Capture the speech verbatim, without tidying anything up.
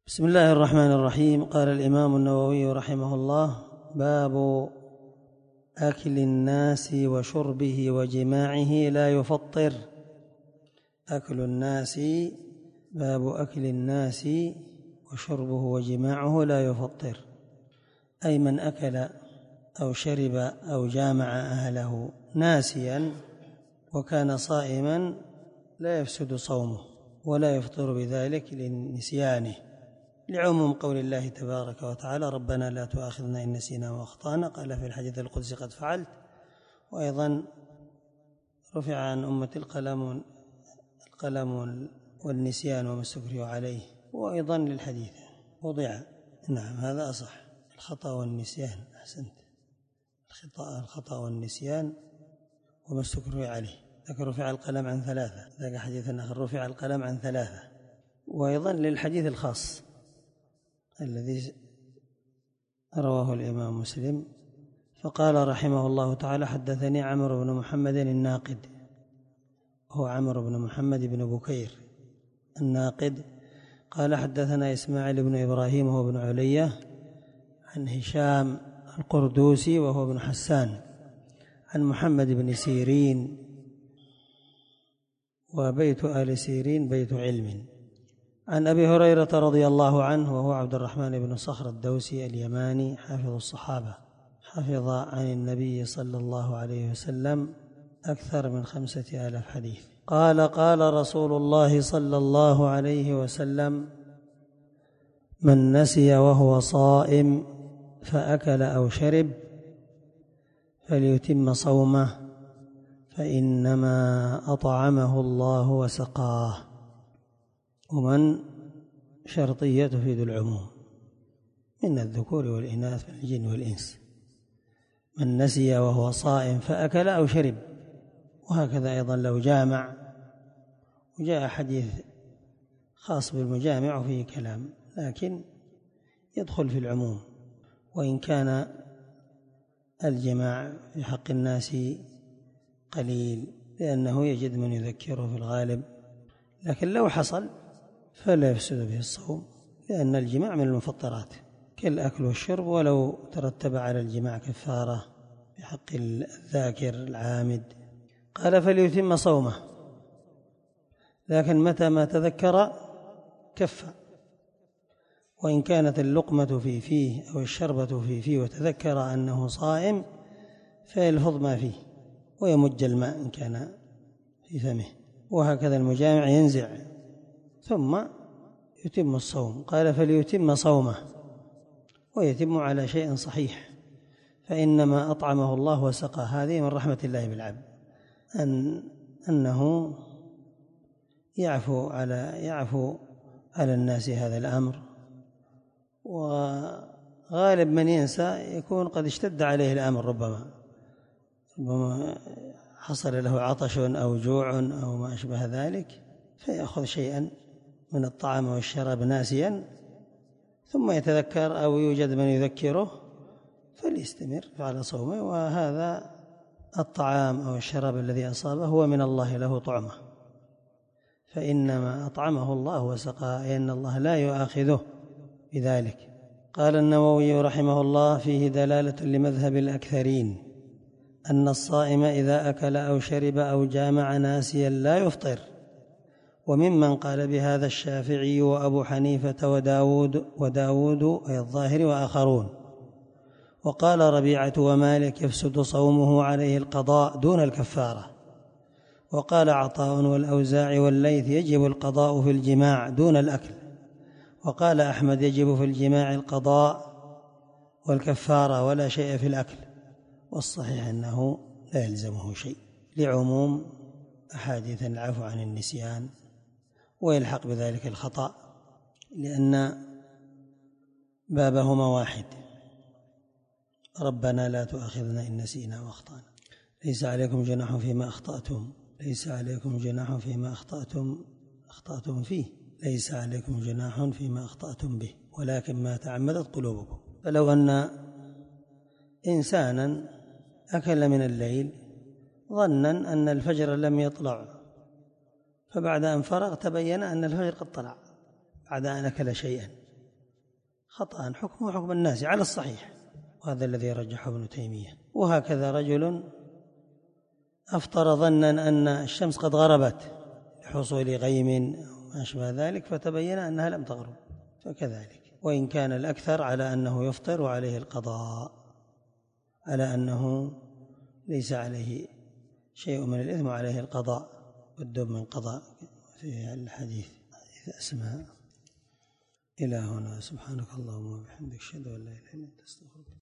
بسم الله الرحمن الرحيم. قال الإمام النووي رحمه الله: باب أكل الناس وشربه وجماعه لا يفطر. أكل الناس، باب أكل الناس وشربه وجماعه لا يفطر، أي من أكل أو شرب أو جامع أهله ناسيا وكان صائما لا يفسد صومه ولا يفطر بذلك لنسيانه، لعموم قول الله تبارك وتعالى: ربنا لا تؤاخذنا إن نسينا وأخطأنا. قال في الحديث القدسي: قد فعلت. وأيضا رفع عن أمة القلم القلم والنسيان وما استكرهوا عليه. وأيضا للحديث وضع، نعم هذا أصح، الخطأ والنسيان، أحسنت، الخطأ الخطأ والنسيان وما استكرهوا عليه. ذكر رفع القلم عن ثلاثة، ذاك حديث آخر رفع القلم عن ثلاثة. وأيضا للحديث الخاص الذي رواه الإمام مسلم، فقال رحمه الله تعالى: حدثني عمرو بن محمد الناقد، هو عمرو بن محمد بن بكير الناقد، قال: حدثنا إسماعيل بن إبراهيم وهو بن علية عن هشام القردوسي وهو ابن حسان عن محمد بن سيرين، وبيت آل سيرين بيت علم، عن أبي هريرة رضي الله عنه وهو عبد الرحمن بن صخر الدوسي اليماني حافظ الصحابة، حفظ عن النبي صلى الله عليه وسلم أكثر من خمسة آلاف حديث. قال: قال رسول الله صلى الله عليه وسلم: من نسي وهو صائم فأكل أو شرب فليتم صومه فإنما أطعمه الله وسقاه. ومن شرطية تفيد العموم من الذكور والإناث من الجن والإنس. من نسي وهو صائم فأكل أو شرب، وهكذا أيضا لو جامع، وجاء حديث خاص بالمجامع وفيه كلام، لكن يدخل في العموم، وإن كان الجماع في حق الناس قليل لأنه يجد من يذكره في الغالب، لكن لو حصل فلا يفسد به الصوم، لأن الجماع من المفطرات كالأكل والشرب، ولو ترتب على الجماع كفارة بحق الذاكر العامد. قال: فليتم صومه، لكن متى ما تذكر كف، وإن كانت اللقمة في فيه أو الشربة في فيه وتذكر أنه صائم فيلفظ ما فيه ويمج الماء إن كان في فمه، وهكذا المجامع ينزع ثم يتم الصوم. قال: فليتم صومه، ويتم على شيء صحيح، فإنما أطعمه الله وسقاه. هذه من رحمة الله بالعبد، أن أنه يعفو على يعفو على الناس هذا الأمر، وغالب من ينسى يكون قد اشتد عليه الأمر، ربما ربما حصل له عطش أو جوع أو ما أشبه ذلك، فيأخذ شيئا من الطعام والشراب ناسيا، ثم يتذكر أو يوجد من يذكره فليستمر على صومه. وهذا الطعام أو الشراب الذي أصابه هو من الله له طعمه، فإنما أطعمه الله وسقاه، لأن الله لا يؤاخذه بذلك. قال النووي رحمه الله: فيه دلالة لمذهب الأكثرين أن الصائم إذا أكل أو شرب أو جامع ناسيا لا يفطر، وممن قال بهذا الشافعي وأبو حنيفة وداود وداود أي الظاهر وآخرون. وقال ربيعة ومالك: يفسد صومه عليه القضاء دون الكفارة. وقال عطاء والأوزاعي والليث: يجب القضاء في الجماع دون الأكل. وقال أحمد: يجب في الجماع القضاء والكفارة ولا شيء في الأكل. والصحيح أنه لا يلزمه شيء، لعموم أحاديث العفو عن النسيان، ويلحق بذلك الخطأ، لأن بابهما واحد: ربنا لا تؤاخذنا إن نسينا وأخطأنا. ليس عليكم جناح فيما أخطأتم ليس عليكم جناح فيما أخطأتم أخطأتم فيه ليس عليكم جناح فيما أخطأتم به ولكن ما تعمدت قلوبكم. فلو أن إنسانا أكل من الليل ظنا أن الفجر لم يطلع، فبعد أن فرغ تبين أن الفجر قد طلع بعد أن أكل شيئا، خطأ حكمه حكم الناس على الصحيح، وهذا الذي رجحه ابن تيمية. وهكذا رجل أفطر ظنا أن الشمس قد غربت لحصول غيم ما أشبه ذلك، فتبين أنها لم تغرب، فكذلك. وإن كان الأكثر على أنه يفطر وعليه القضاء، على أنه ليس عليه شيء من الإثم وعليه القضاء، والدب من قضاء في الحديث أسماء. إلى هنا، سبحانك اللهم وبحمدك، أشهد أن لا إله إلا أنت، أستغفرك.